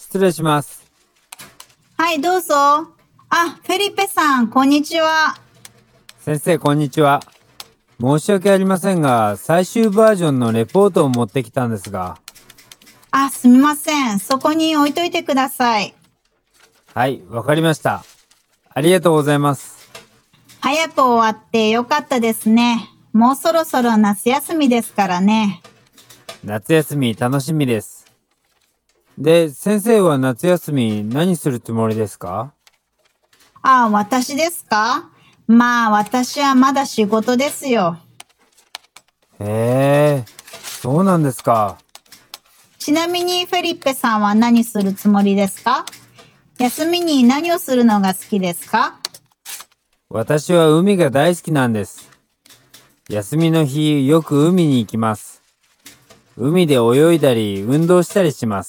失礼します。 はい、どうぞ。フェリペさん、こんにちは。 先生、こんにちは。申し訳ありませんが、最終バージョンのレポートを持ってきたんですが。 すみません。そこに置いといてください。 はい、わかりました。ありがとうございます。 早く終わってよかったですね。もうそろそろ夏休みですからね。 夏休み楽しみです。で、先生は夏休み何するつもりですか？ 私ですか？私はまだ仕事ですよ。 へえ、そうなんですか。 ちなみにフェリッペさんは何するつもりですか？休みに何をするのが好きですか？ 私は海が大好きなんです。休みの日、よく海に行きます。海で泳いだり、運動したりします。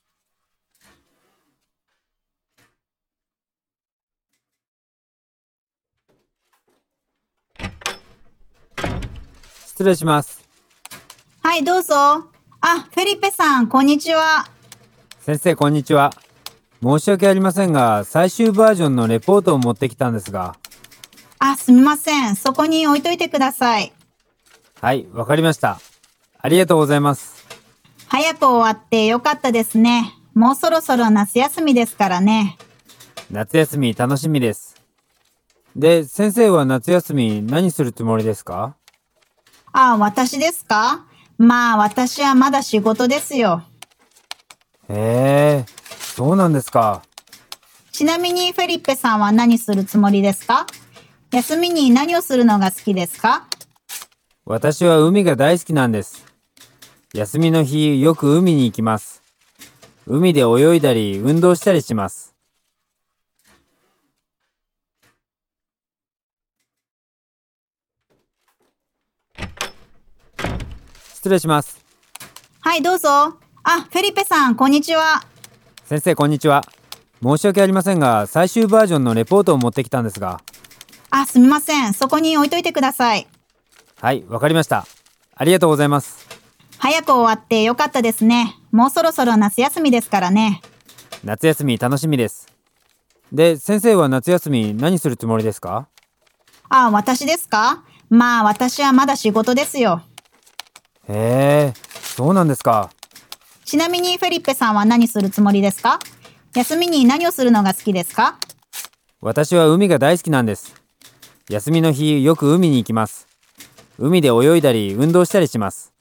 失礼します。 はい、どうぞ。フェリペさん、こんにちは。 先生、こんにちは。申し訳ありませんが、最終バージョンのレポートを持ってきたんですが。 すみません。そこに置いといてください。 はい、わかりました。ありがとうございます。 早く終わってよかったですね。もうそろそろ夏休みですからね。 夏休み楽しみです。で、先生は夏休み何するつもりですか？ 私ですか？私はまだ仕事ですよ。 へえ、そうなんですか。 ちなみにフェリッペさんは何するつもりですか？休みに何をするのが好きですか？ 私は海が大好きなんです。休みの日、よく海に行きます。海で泳いだり、運動したりします。失礼します。 はい、どうぞ。フェリペさん、こんにちは。 先生、こんにちは。申し訳ありませんが、最終バージョンのレポートを持ってきたんですが。 すみません。そこに置いといてください。 はい、わかりました。ありがとうございます。 早く終わってよかったですね。もうそろそろ夏休みですからね。 夏休み楽しみです。で、先生は夏休み何するつもりですか？ 私ですか？私はまだ仕事ですよ。 へえ、そうなんですか。 ちなみにフェリッペさんは何するつもりですか？休みに何をするのが好きですか？ 私は海が大好きなんです。休みの日、よく海に行きます。海で泳いだり、運動したりします。